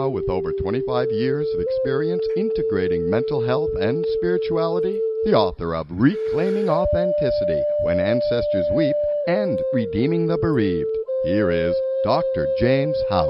Now, with over 25 years of experience integrating mental health and spirituality, the author of Reclaiming Authenticity, When Ancestors Weep, and Redeeming the Bereaved, here is Dr. James Houck.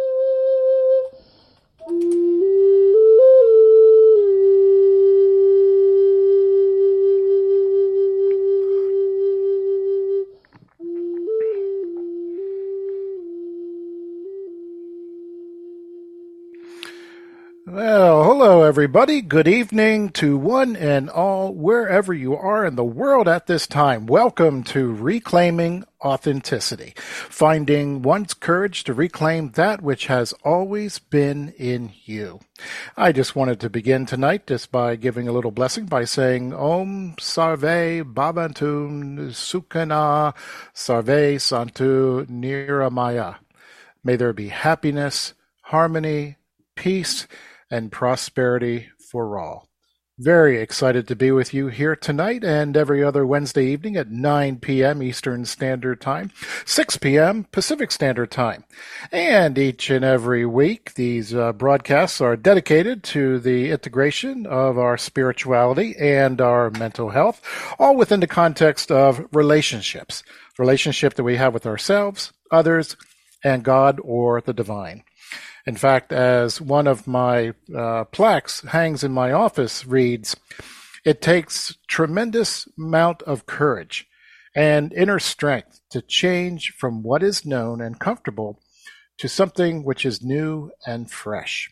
Well, hello everybody. Good evening to one and all, wherever you are in the world at this time. Welcome to Reclaiming Authenticity, finding one's courage to reclaim that which has always been in you. I just wanted to begin tonight just by giving a little blessing by saying Om Sarve Bhavantu Sukhana Sarve Santu Niramaya. May there be happiness, harmony, peace, and prosperity for all. Very excited to be with you here tonight and every other Wednesday evening at 9 p.m. Eastern Standard Time, 6 p.m. Pacific Standard Time. And each and every week, these broadcasts are dedicated to the integration of our spirituality and our mental health, all within the context of relationships, relationship that we have with ourselves, others, and God or the divine. In fact, as one of my plaques hangs in my office reads, it takes tremendous amount of courage and inner strength to change from what is known and comfortable to something which is new and fresh.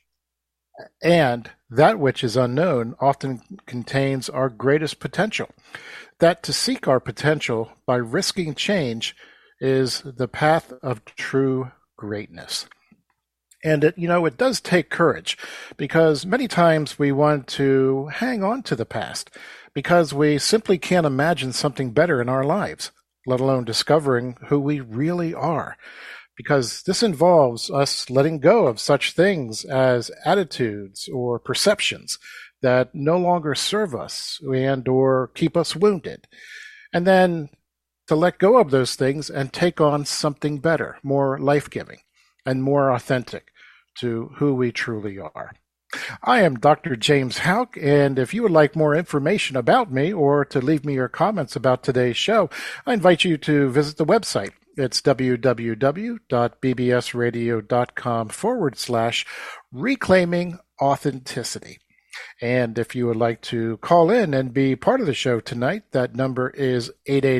And that which is unknown often contains our greatest potential. That to seek our potential by risking change is the path of true greatness. And it does take courage, because many times we want to hang on to the past because we simply can't imagine something better in our lives, let alone discovering who we really are. Because this involves us letting go of such things as attitudes or perceptions that no longer serve us and or keep us wounded. And then to let go of those things and take on something better, more life-giving and more authentic to who we truly are. I am Dr. James Houck, and if you would like more information about me or to leave me your comments about today's show, I invite you to visit the website. It's www.bbsradio.com/reclaiming authenticity. And if you would like to call in and be part of the show tonight, that number is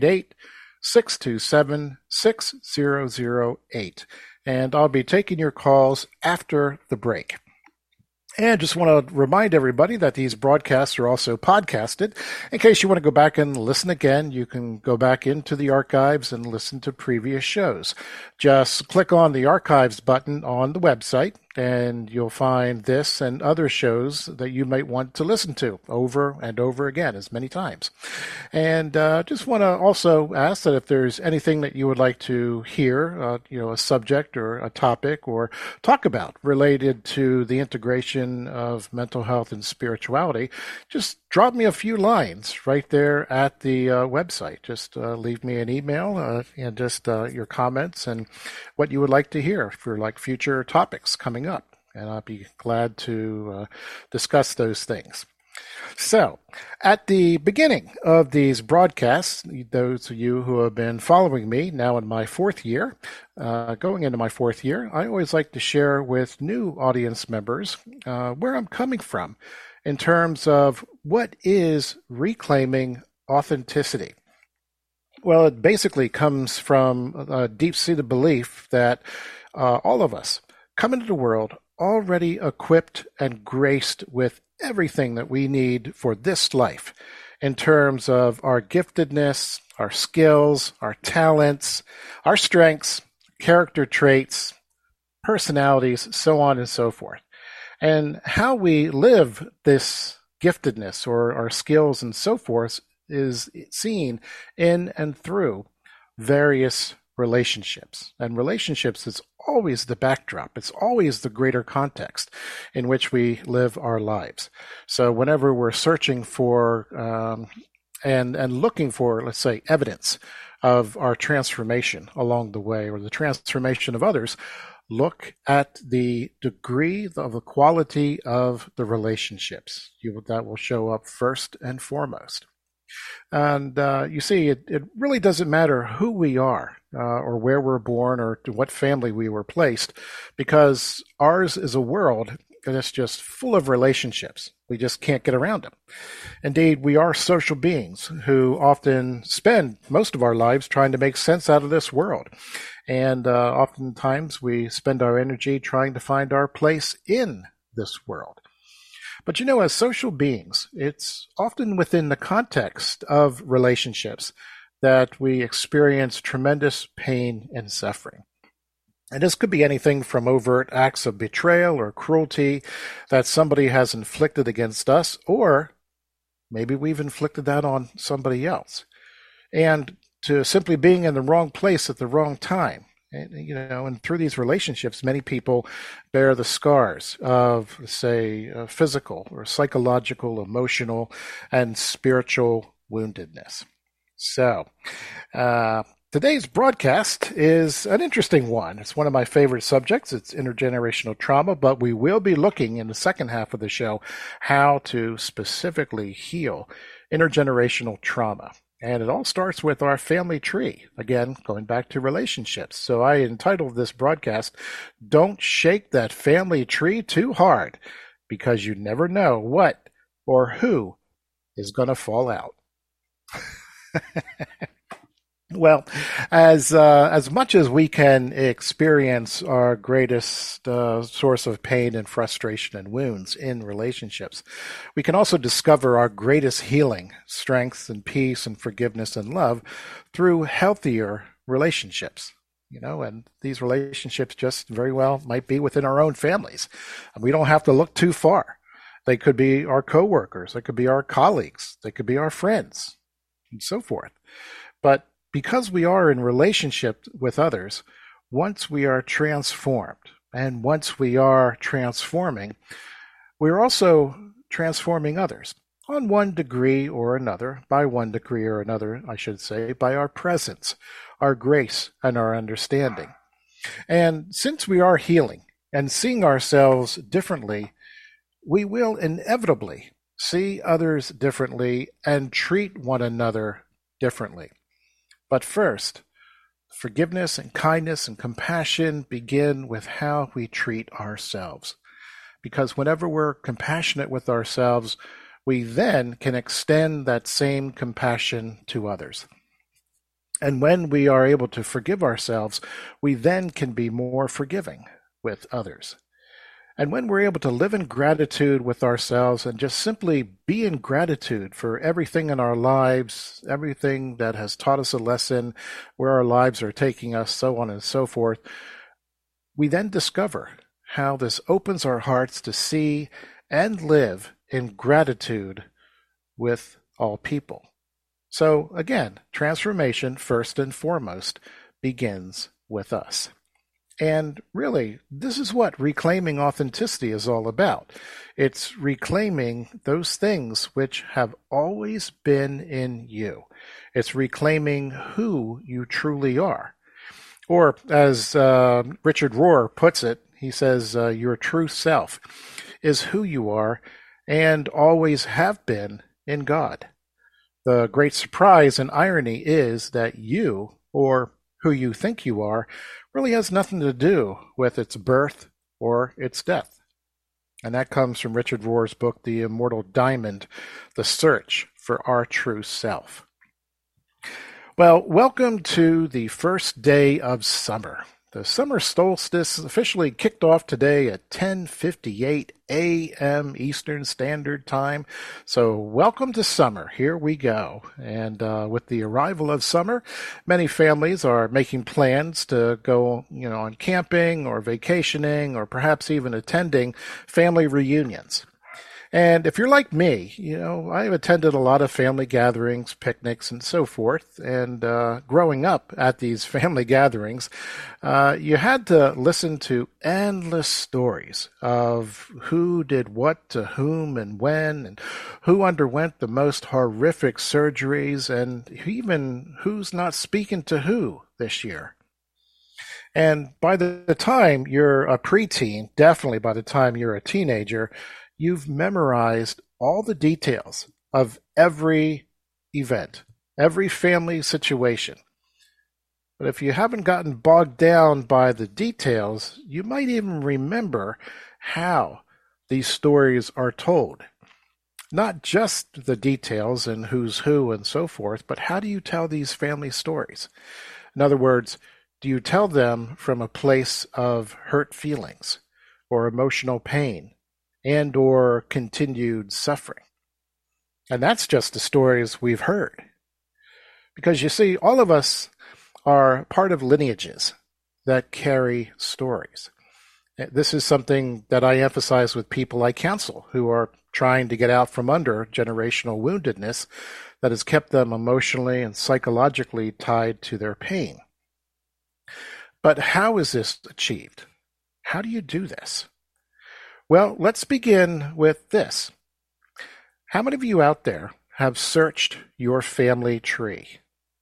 888-627-6008. And I'll be taking your calls after the break. And just want to remind everybody that these broadcasts are also podcasted. In case you want to go back and listen again, you can go back into the archives and listen to previous shows. Just click on the archives button on the website, and you'll find this and other shows that you might want to listen to over and over again as many times. And just want to also ask that if there's anything that you would like to hear, a subject or a topic or talk about related to the integration of mental health and spirituality, just drop me a few lines right there at the website. Just leave me an email and just your comments and what you would like to hear for like future topics coming up. And I'll be glad to discuss those things. So, at the beginning of these broadcasts, those of you who have been following me now in my fourth year, going into my fourth year, I always like to share with new audience members where I'm coming from in terms of what is reclaiming authenticity. Well, it basically comes from a deep-seated belief that all of us come into the world already equipped and graced with everything that we need for this life in terms of our giftedness, our skills, our talents, our strengths, character traits, personalities, so on and so forth. And how we live this giftedness or our skills and so forth is seen in and through various relationships. And relationships is always the backdrop. It's always the greater context in which we live our lives. So whenever we're searching for and looking for, let's say, evidence of our transformation along the way or the transformation of others, look at the degree of the quality of the relationships. That will show up first and foremost. And you see, it really doesn't matter who we are or where we're born or to what family we were placed, because ours is a world that is just full of relationships. We just can't get around them. Indeed, we are social beings who often spend most of our lives trying to make sense out of this world. And oftentimes we spend our energy trying to find our place in this world. But as social beings, it's often within the context of relationships that we experience tremendous pain and suffering. And this could be anything from overt acts of betrayal or cruelty that somebody has inflicted against us, or maybe we've inflicted that on somebody else. And to simply being in the wrong place at the wrong time. And through these relationships, many people bear the scars of, say, physical or psychological, emotional, and spiritual woundedness. So, today's broadcast is an interesting one. It's one of my favorite subjects. It's intergenerational trauma, but we will be looking in the second half of the show how to specifically heal intergenerational trauma. And it all starts with our family tree. Again, going back to relationships. So I entitled this broadcast, Don't Shake That Family Tree Too Hard, because you never know what or who is going to fall out. Well, as much as we can experience our greatest source of pain and frustration and wounds in relationships, we can also discover our greatest healing, strength and peace and forgiveness and love through healthier relationships. And these relationships just very well might be within our own families. And we don't have to look too far. They could be our coworkers, they could be our colleagues, they could be our friends, and so forth. But because we are in relationship with others, once we are transformed, and once we are transforming, we're also transforming others on one degree or another, by one degree or another, I should say, by our presence, our grace, and our understanding. And since we are healing and seeing ourselves differently, we will inevitably see others differently and treat one another differently. But first, forgiveness and kindness and compassion begin with how we treat ourselves. Because whenever we're compassionate with ourselves, we then can extend that same compassion to others. And when we are able to forgive ourselves, we then can be more forgiving with others. And when we're able to live in gratitude with ourselves and just simply be in gratitude for everything in our lives, everything that has taught us a lesson, where our lives are taking us, so on and so forth, we then discover how this opens our hearts to see and live in gratitude with all people. So again, transformation, first and foremost, begins with us. And really, this is what reclaiming authenticity is all about. It's reclaiming those things which have always been in you. It's reclaiming who you truly are. Or as Richard Rohr puts it, he says, your true self is who you are and always have been in God. The great surprise and irony is that you, or who you think you are, really has nothing to do with its birth or its death. And that comes from Richard Rohr's book, The Immortal Diamond, The Search for Our True Self. Well, welcome to the first day of summer. The summer solstice officially kicked off today at 10:58 a.m. Eastern Standard Time. So welcome to summer. Here we go. And with the arrival of summer, many families are making plans to go, on camping or vacationing or perhaps even attending family reunions. And if you're like me, I've attended a lot of family gatherings, picnics, and so forth. And growing up at these family gatherings, you had to listen to endless stories of who did what to whom and when, and who underwent the most horrific surgeries, and even who's not speaking to who this year. And by the time you're a preteen, definitely by the time you're a teenager, you've memorized all the details of every event, every family situation. But if you haven't gotten bogged down by the details, you might even remember how these stories are told. Not just the details and who's who and so forth, but how do you tell these family stories? In other words, do you tell them from a place of hurt feelings or emotional pain and or continued suffering? And that's just the stories we've heard. Because you see, all of us are part of lineages that carry stories. This is something that I emphasize with people I counsel who are trying to get out from under generational woundedness that has kept them emotionally and psychologically tied to their pain. But how is this achieved? How do you do this? Well, let's begin with this. How many of you out there have searched your family tree?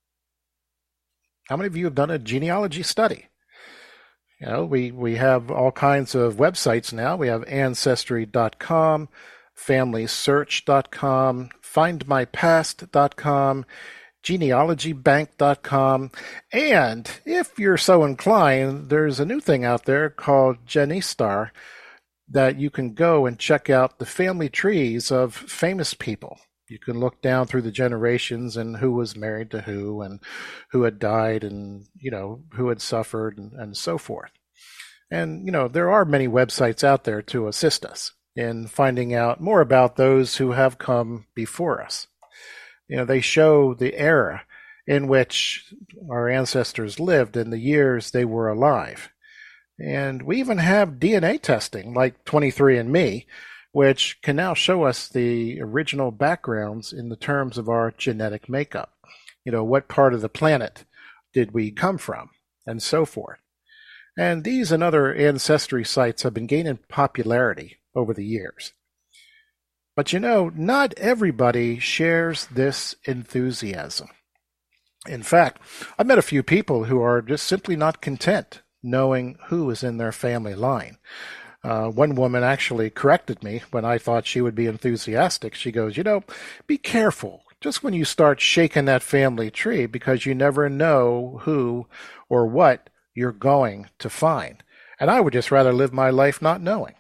How many of you have done a genealogy study? You know, we have all kinds of websites now. We have Ancestry.com, FamilySearch.com, FindMyPast.com, GenealogyBank.com, and if you're so inclined, there's a new thing out there called Genistar that you can go and check out the family trees of famous people. You can look down through the generations and who was married to who and who had died and, you know, who had suffered and so forth. And, you know, there are many websites out there to assist us in finding out more about those who have come before us. You know, they show the era in which our ancestors lived and the years they were alive. And we even have DNA testing like 23andMe, which can now show us the original backgrounds in the terms of our genetic makeup. You know, what part of the planet did we come from, and so forth. And these and other ancestry sites have been gaining popularity over the years. But you know, not everybody shares this enthusiasm. In fact, I've met a few people who are just simply not content knowing who is in their family line. One woman actually corrected me when I thought she would be enthusiastic. She goes, you know, be careful just when you start shaking that family tree because you never know who or what you're going to find. And I would just rather live my life not knowing.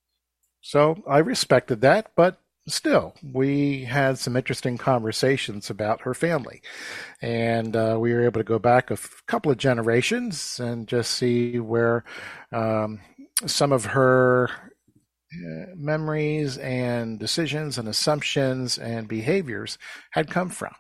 So I respected that, but still, we had some interesting conversations about her family. And we were able to go back a couple of generations and just see where some of her memories and decisions and assumptions and behaviors had come from.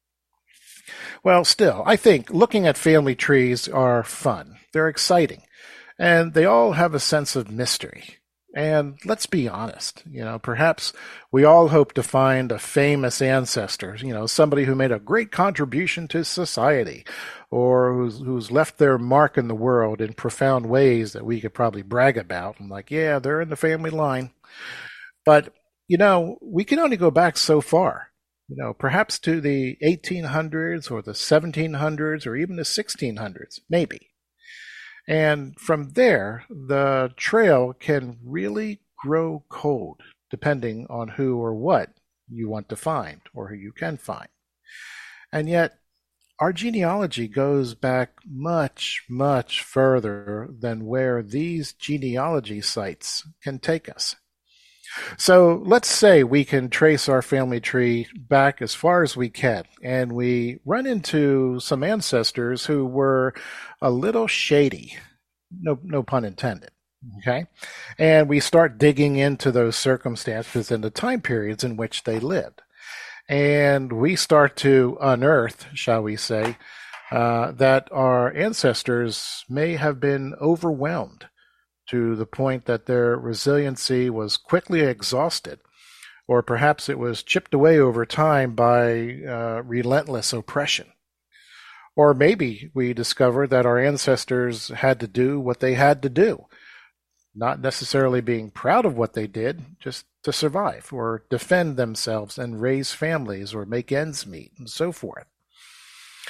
Well, still, I think looking at family trees are fun. They're exciting. And they all have a sense of mystery. And let's be honest, you know, perhaps we all hope to find a famous ancestor, you know, somebody who made a great contribution to society or who's left their mark in the world in profound ways that we could probably brag about. And like, yeah, they're in the family line. But, you know, we can only go back so far, you know, perhaps to the 1800s or the 1700s or even the 1600s, maybe. And from there, the trail can really grow cold, depending on who or what you want to find or who you can find. And yet, our genealogy goes back much, much further than where these genealogy sites can take us. So let's say we can trace our family tree back as far as we can, and we run into some ancestors who were a little shady, no pun intended, okay? And we start digging into those circumstances and the time periods in which they lived. And we start to unearth, shall we say, that our ancestors may have been overwhelmed to the point that their resiliency was quickly exhausted, or perhaps it was chipped away over time by relentless oppression. Or maybe we discover that our ancestors had to do what they had to do, not necessarily being proud of what they did, just to survive or defend themselves and raise families or make ends meet and so forth.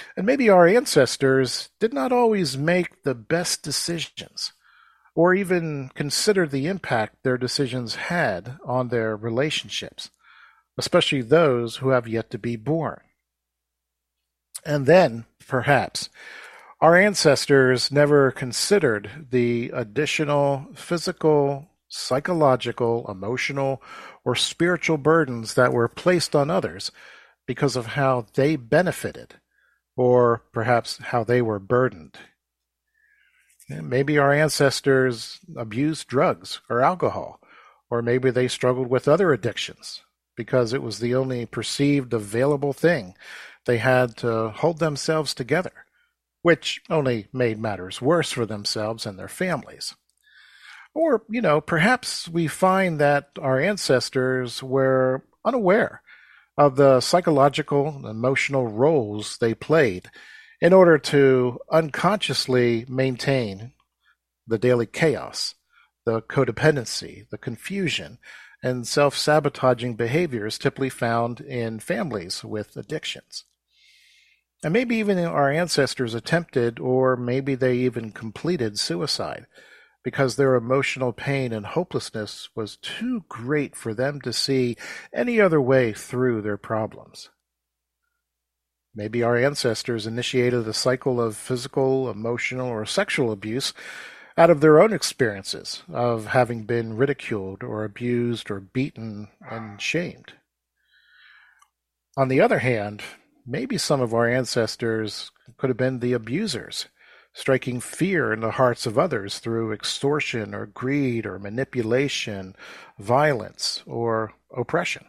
And maybe our ancestors did not always make the best decisions or even consider the impact their decisions had on their relationships, especially those who have yet to be born. And then, perhaps, our ancestors never considered the additional physical, psychological, emotional, or spiritual burdens that were placed on others because of how they benefited, or perhaps how they were burdened. Maybe our ancestors abused drugs or alcohol, or maybe they struggled with other addictions because it was the only perceived available thing they had to hold themselves together, which only made matters worse for themselves and their families. Or, perhaps we find that our ancestors were unaware of the psychological and emotional roles they played in order to unconsciously maintain the daily chaos, the codependency, the confusion, and self-sabotaging behaviors typically found in families with addictions. And maybe even our ancestors attempted, or maybe they even completed suicide because their emotional pain and hopelessness was too great for them to see any other way through their problems. Maybe our ancestors initiated a cycle of physical, emotional, or sexual abuse out of their own experiences of having been ridiculed or abused or beaten and shamed. On the other hand, maybe some of our ancestors could have been the abusers, striking fear in the hearts of others through extortion or greed or manipulation, violence, or oppression.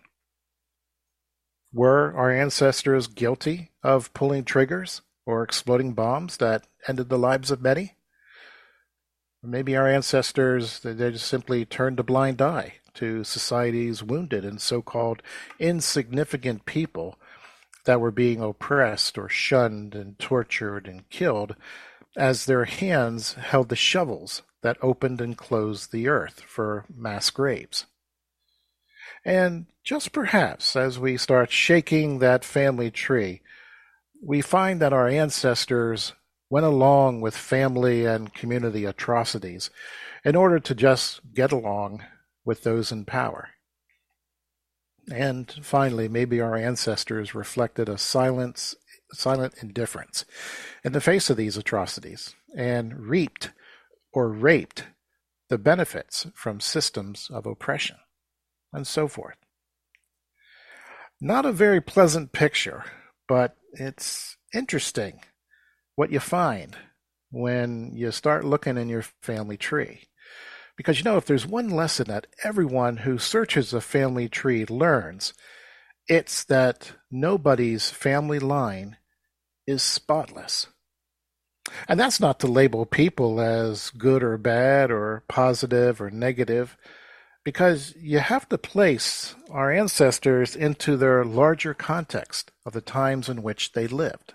Were our ancestors guilty of pulling triggers or exploding bombs that ended the lives of many? Maybe our ancestors, they just simply turned a blind eye to society's wounded and so-called insignificant people that were being oppressed or shunned and tortured and killed as their hands held the shovels that opened and closed the earth for mass graves. And just perhaps as we start shaking that family tree, we find that our ancestors went along with family and community atrocities in order to just get along with those in power. And finally, maybe our ancestors reflected a silent indifference in the face of these atrocities and reaped or raped the benefits from systems of oppression, and so forth. Not a very pleasant picture, but it's interesting what you find when you start looking in your family tree. Because if there's one lesson that everyone who searches a family tree learns, it's that nobody's family line is spotless. And that's not to label people as good or bad or positive or negative, because you have to place our ancestors into their larger context of the times in which they lived.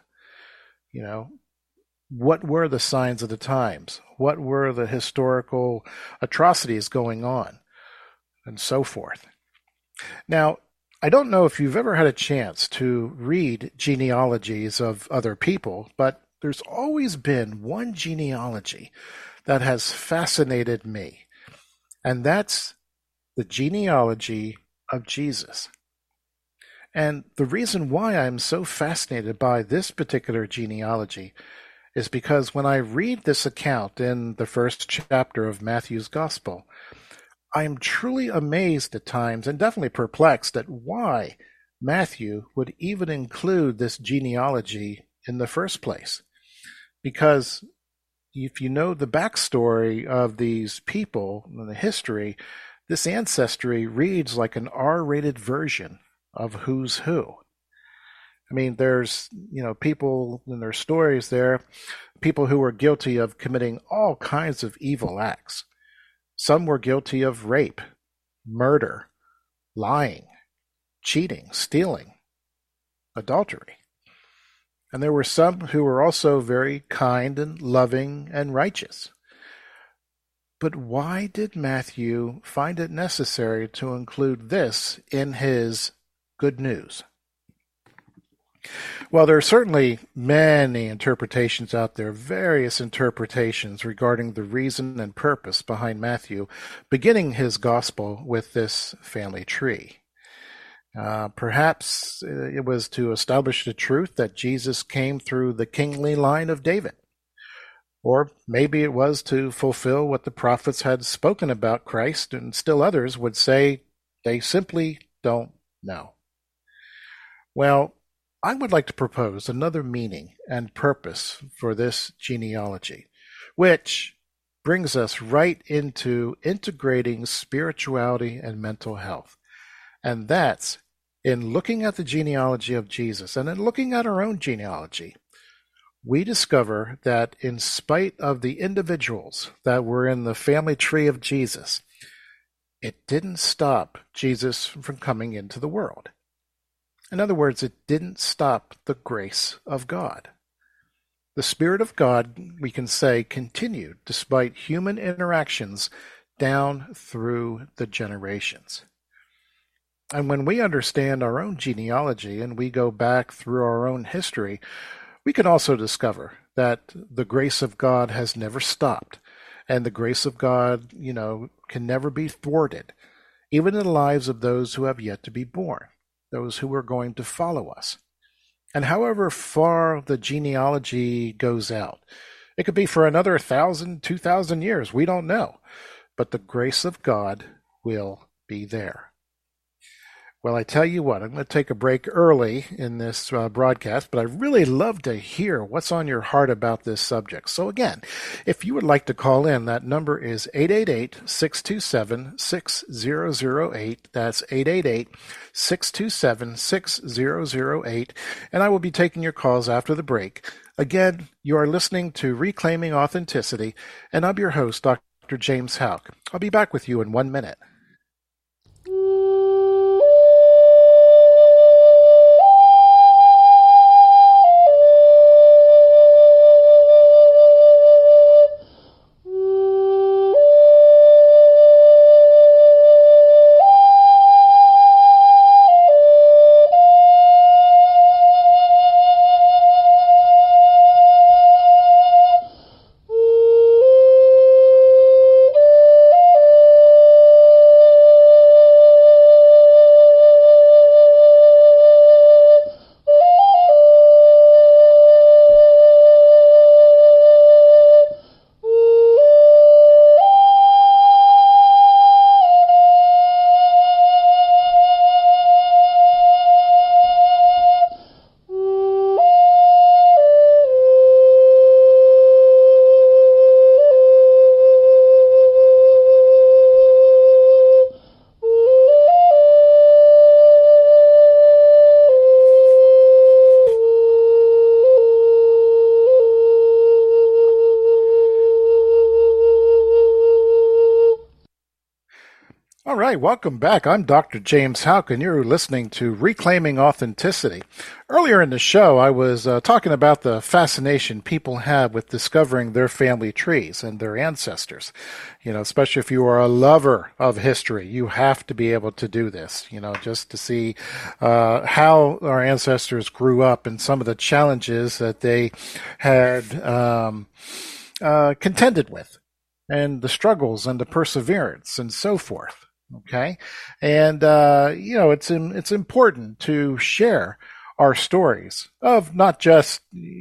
What were the signs of the times? What were the historical atrocities going on? And so forth. Now, I don't know if you've ever had a chance to read genealogies of other people, but there's always been one genealogy that has fascinated me, and that's the genealogy of Jesus. And the reason why I'm so fascinated by this particular genealogy is because when I read this account in the first chapter of Matthew's Gospel, I am truly amazed at times and definitely perplexed at why Matthew would even include this genealogy in the first place. Because if you know the backstory of these people and the history, this ancestry reads like an R-rated version of Who's Who. I mean, there's, people in their stories there, people who were guilty of committing all kinds of evil acts. Some were guilty of rape, murder, lying, cheating, stealing, adultery. And there were some who were also very kind and loving and righteous. But why did Matthew find it necessary to include this in his good news? Well, there are certainly many interpretations out there, various interpretations regarding the reason and purpose behind Matthew beginning his gospel with this family tree. Perhaps it was to establish the truth that Jesus came through the kingly line of David. Or maybe it was to fulfill what the prophets had spoken about Christ, and still others would say they simply don't know. Well, I would like to propose another meaning and purpose for this genealogy, which brings us right into integrating spirituality and mental health. And that's in looking at the genealogy of Jesus and in looking at our own genealogy. We discover that in spite of the individuals that were in the family tree of Jesus, it didn't stop Jesus from coming into the world. In other words, it didn't stop the grace of God. The Spirit of God, we can say, continued despite human interactions down through the generations. And when we understand our own genealogy and we go back through our own history, we can also discover that the grace of God has never stopped. And the grace of God, can never be thwarted, even in the lives of those who have yet to be born, those who are going to follow us. And however far the genealogy goes out, it could be for another 1,000, 2,000 years, we don't know. But the grace of God will be there. Well, I tell you what, I'm going to take a break early in this broadcast, but I really love to hear what's on your heart about this subject. So again, if you would like to call in, that number is 888-627-6008. That's 888-627-6008. And I will be taking your calls after the break. Again, you are listening to Reclaiming Authenticity, and I'm your host, Dr. James Houck. I'll be back with you in 1 minute. All right, welcome back. I'm Dr. James Houck, and you're listening to Reclaiming Authenticity. Earlier in the show, I was talking about the fascination people have with discovering their family trees and their ancestors. Especially if you are a lover of history, you have to be able to do this, just to see how our ancestors grew up and some of the challenges that they had contended with, and the struggles and the perseverance and so forth. Okay. And, it's important to share our stories of not just,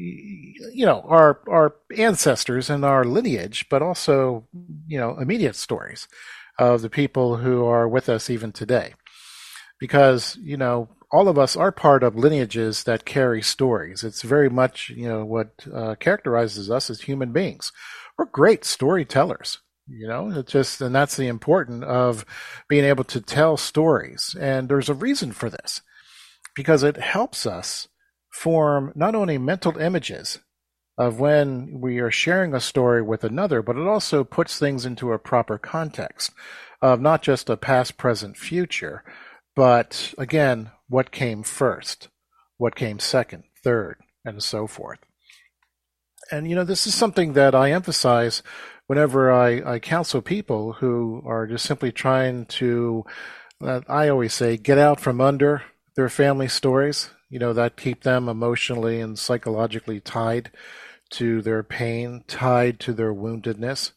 our ancestors and our lineage, but also, immediate stories of the people who are with us even today. Because, all of us are part of lineages that carry stories. It's very much, what characterizes us as human beings. We're great storytellers. And that's the importance of being able to tell stories. And there's a reason for this, because it helps us form not only mental images of when we are sharing a story with another, but it also puts things into a proper context of not just a past, present, future, but again, what came first, what came second, third, and so forth. And, this is something that I emphasize whenever I counsel people who are just simply trying to, I always say, get out from under their family stories that keep them emotionally and psychologically tied to their pain, tied to their woundedness.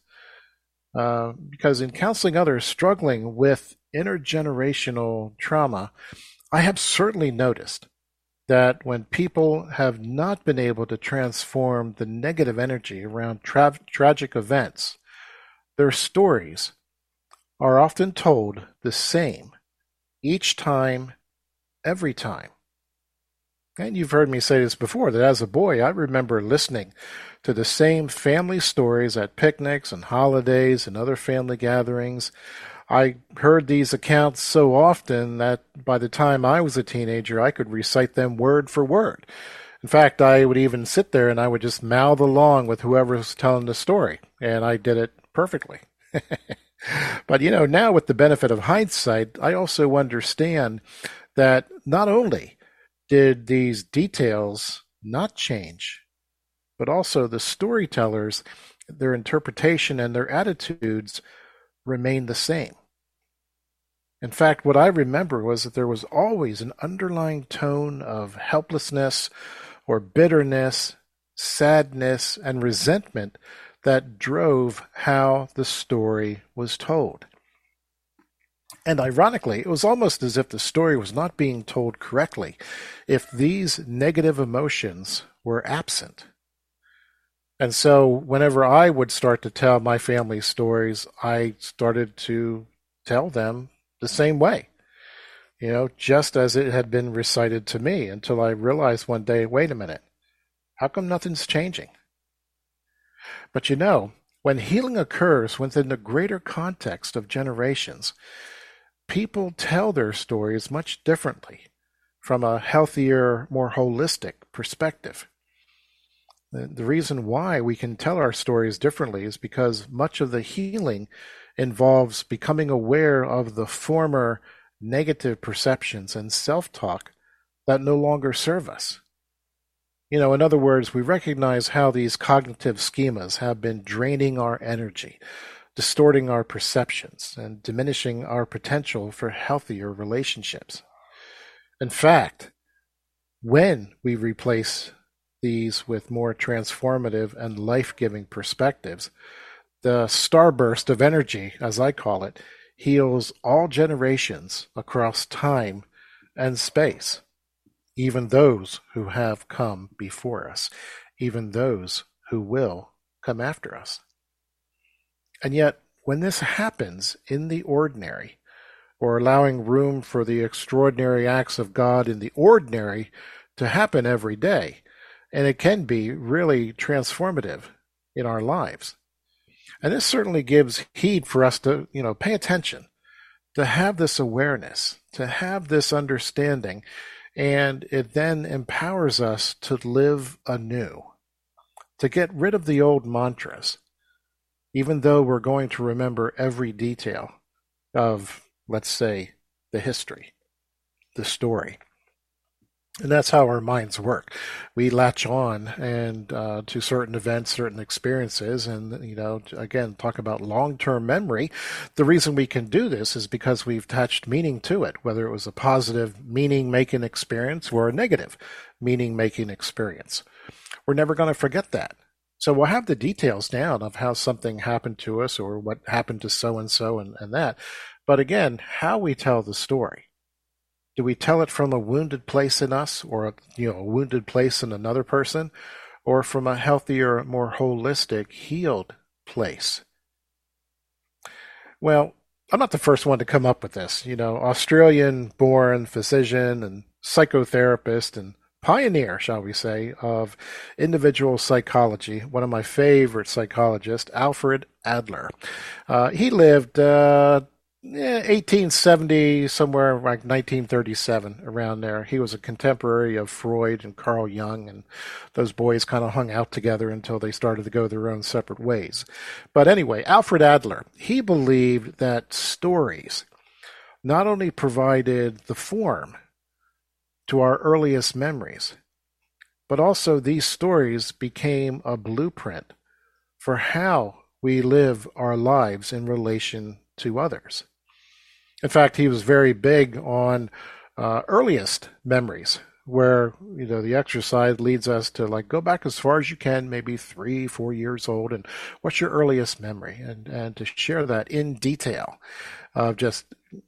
Because in counseling others struggling with intergenerational trauma, I have certainly noticed that when people have not been able to transform the negative energy around tragic events, their stories are often told the same each time, every time. And you've heard me say this before, that as a boy, I remember listening to the same family stories at picnics and holidays and other family gatherings. I heard these accounts so often that by the time I was a teenager, I could recite them word for word. In fact, I would even sit there and I would just mouth along with whoever was telling the story, and I did it perfectly. But, now with the benefit of hindsight, I also understand that not only did these details not change, but also the storytellers, their interpretation and their attitudes remained the same. In fact, what I remember was that there was always an underlying tone of helplessness or bitterness, sadness, and resentment that drove how the story was told. And ironically, it was almost as if the story was not being told correctly if these negative emotions were absent. And so whenever I would start to tell my family stories, I started to tell them the same way, just as it had been recited to me, until I realized one day, wait a minute, how come nothing's changing? But when healing occurs within the greater context of generations, people tell their stories much differently from a healthier, more holistic perspective. The reason why we can tell our stories differently is because much of the healing involves becoming aware of the former negative perceptions and self-talk that no longer serve us. In other words, we recognize how these cognitive schemas have been draining our energy, distorting our perceptions, and diminishing our potential for healthier relationships. In fact, when we replace these with more transformative and life-giving perspectives, the starburst of energy, as I call it, heals all generations across time and space, even those who have come before us, even those who will come after us. And yet, when this happens in the ordinary, or allowing room for the extraordinary acts of God in the ordinary to happen every day, and it can be really transformative in our lives. And this certainly gives heed for us to, pay attention, to have this awareness, to have this understanding, and it then empowers us to live anew, to get rid of the old mantras, even though we're going to remember every detail of, let's say, the history, the story. And that's how our minds work. We latch on and to certain events, certain experiences, and again, talk about long-term memory. The reason we can do this is because we've attached meaning to it, whether it was a positive meaning-making experience or a negative meaning-making experience. We're never going to forget that. So we'll have the details down of how something happened to us or what happened to so-and-so and that. But again, how we tell the story. Do we tell it from a wounded place in us, or a wounded place in another person, or from a healthier, more holistic, healed place? Well, I'm not the first one to come up with this. Australian-born physician and psychotherapist and pioneer, shall we say, of individual psychology, one of my favorite psychologists, Alfred Adler. He lived 1870, somewhere like 1937, around there. He was a contemporary of Freud and Carl Jung, and those boys kind of hung out together until they started to go their own separate ways. But anyway, Alfred Adler, he believed that stories not only provided the form to our earliest memories, but also these stories became a blueprint for how we live our lives in relation to others. In fact, he was very big on earliest memories, where, the exercise leads us to like go back as far as you can, maybe 3, 4 years old, and what's your earliest memory, and to share that in detail of just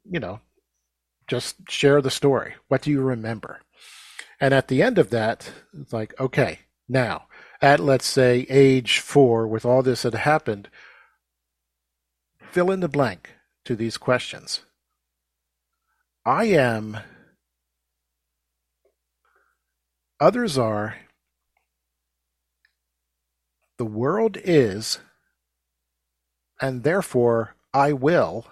share the story. What do you remember? And at the end of that, it's like, okay, now at, let's say, age 4, with all this that happened, fill in the blank to these questions. I am, others are, the world is, and therefore I will.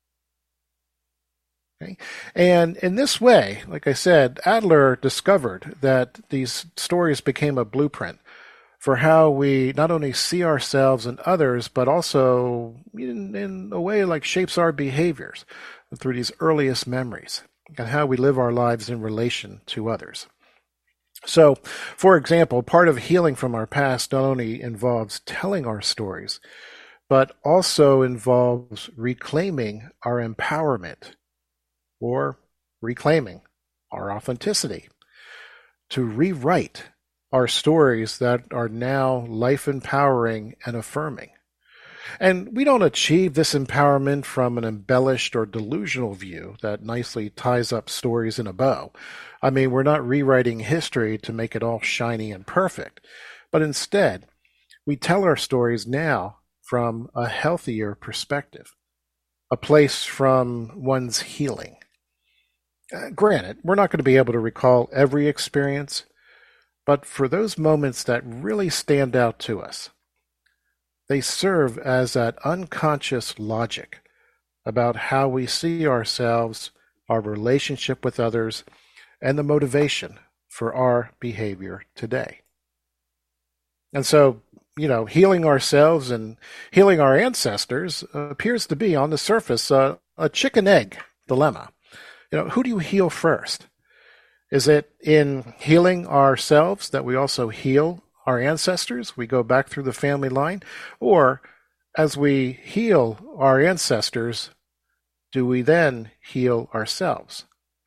Okay? And in this way, like I said, Adler discovered that these stories became a blueprint for how we not only see ourselves and others, but also in a way like shapes our behaviors through these earliest memories and how we live our lives in relation to others. So, for example, part of healing from our past not only involves telling our stories, but also involves reclaiming our empowerment or reclaiming our authenticity, to rewrite our stories that are now life-empowering and affirming. And we don't achieve this empowerment from an embellished or delusional view that nicely ties up stories in a bow. I mean, we're not rewriting history to make it all shiny and perfect, but instead, we tell our stories now from a healthier perspective, a place from one's healing. Granted, we're not going to be able to recall every experience, but for those moments that really stand out to us, they serve as that unconscious logic about how we see ourselves, our relationship with others, and the motivation for our behavior today. And so, healing ourselves and healing our ancestors appears to be, on the surface, a chicken-egg dilemma. Who do you heal first? Is it in healing ourselves that we also heal our ancestors? We go back through the family line? Or as we heal our ancestors, do we then heal ourselves?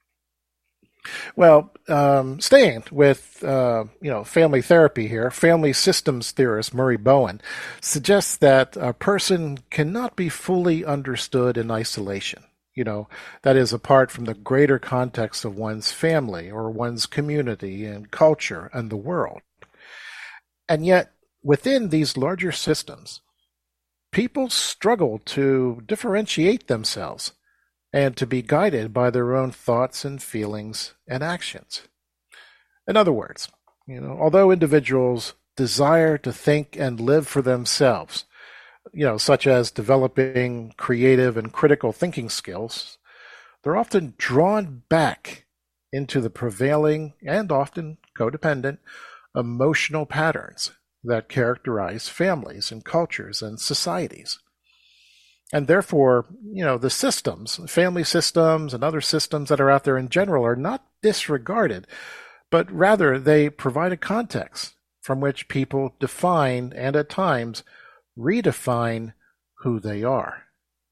Well, staying with, family therapy here, family systems theorist Murray Bowen suggests that a person cannot be fully understood in isolation. That is apart from the greater context of one's family or one's community and culture and the world. And yet, within these larger systems, people struggle to differentiate themselves and to be guided by their own thoughts and feelings and actions. In other words, although individuals desire to think and live for themselves, such as developing creative and critical thinking skills, they're often drawn back into the prevailing and often codependent emotional patterns that characterize families and cultures and societies. And therefore, the systems, family systems and other systems that are out there in general are not disregarded, but rather they provide a context from which people define and at times redefine who they are.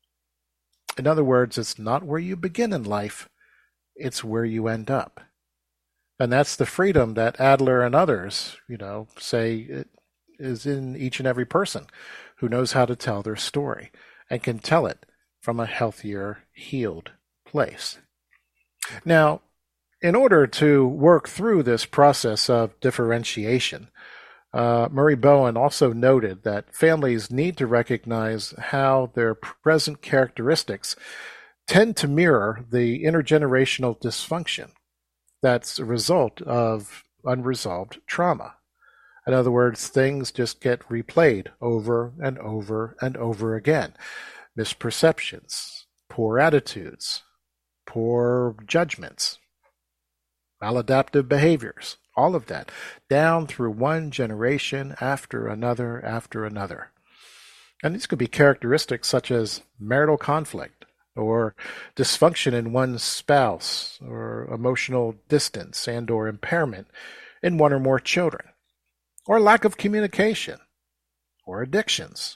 In other words, it's not where you begin in life, it's where you end up. And that's the freedom that Adler and others, say it is in each and every person who knows how to tell their story and can tell it from a healthier, healed place. Now, in order to work through this process of differentiation, Murray Bowen also noted that families need to recognize how their present characteristics tend to mirror the intergenerational dysfunction that's a result of unresolved trauma. In other words, things just get replayed over and over and over again. Misperceptions, poor attitudes, poor judgments, maladaptive behaviors, all of that, down through one generation after another after another. And these could be characteristics such as marital conflict, or dysfunction in one's spouse, or emotional distance and or impairment in one or more children, or lack of communication, or addictions,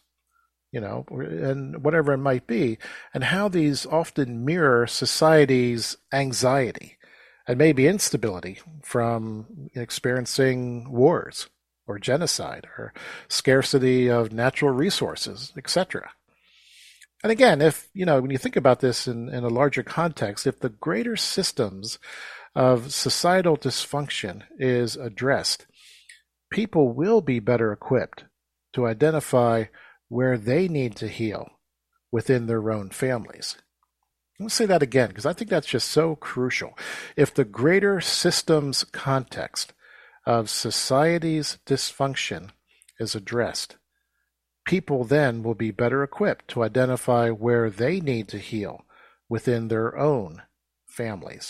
and whatever it might be, and how these often mirror society's anxiety and maybe instability from experiencing wars or genocide or scarcity of natural resources, etc. And again, if, when you think about this in a larger context, if the greater systems of societal dysfunction is addressed, people will be better equipped to identify where they need to heal within their own families. Let's say that again, because I think that's just so crucial. If the greater systems context of society's dysfunction is addressed, people then will be better equipped to identify where they need to heal within their own families.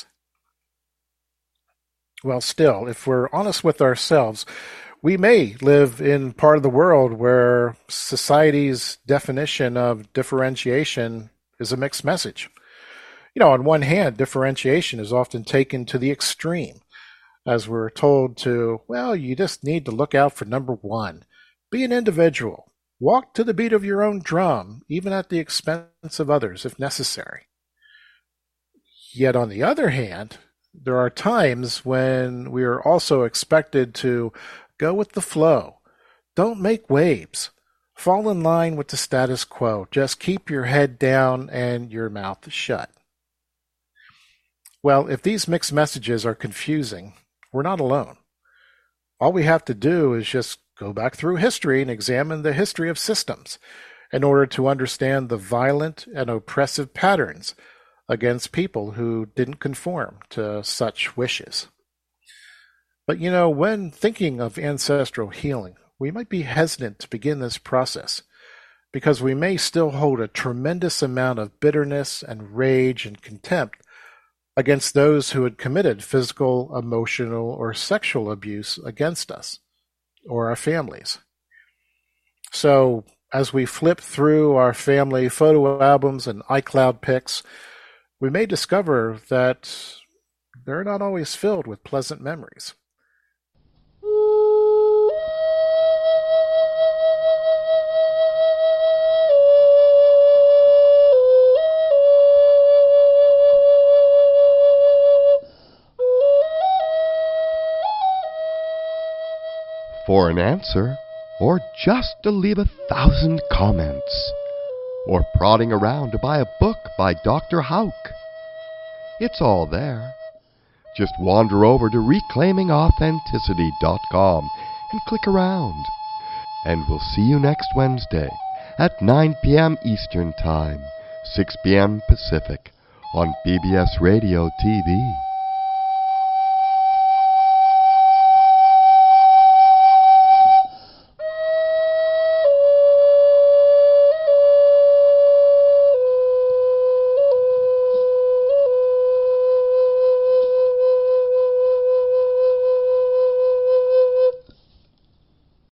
Well, still, if we're honest with ourselves, we may live in part of the world where society's definition of differentiation is a mixed message. On one hand, differentiation is often taken to the extreme, as we're told to, you just need to look out for number one. Be an individual. Walk to the beat of your own drum, even at the expense of others if necessary. Yet on the other hand, there are times when we are also expected to go with the flow. Don't make waves. Fall in line with the status quo. Just keep your head down and your mouth shut. Well, if these mixed messages are confusing, we're not alone. All we have to do is just go back through history and examine the history of systems in order to understand the violent and oppressive patterns against people who didn't conform to such wishes. But when thinking of ancestral healing, we might be hesitant to begin this process because we may still hold a tremendous amount of bitterness and rage and contempt against those who had committed physical, emotional, or sexual abuse against us or our families. So as we flip through our family photo albums and iCloud pics, we may discover that they're not always filled with pleasant memories. For an answer, or just to leave 1,000 comments, or prodding around to buy a book by Dr. Hauck. It's all there. Just wander over to reclaimingauthenticity.com and click around. And we'll see you next Wednesday at 9 p.m. Eastern Time, 6 p.m. Pacific on BBS Radio TV.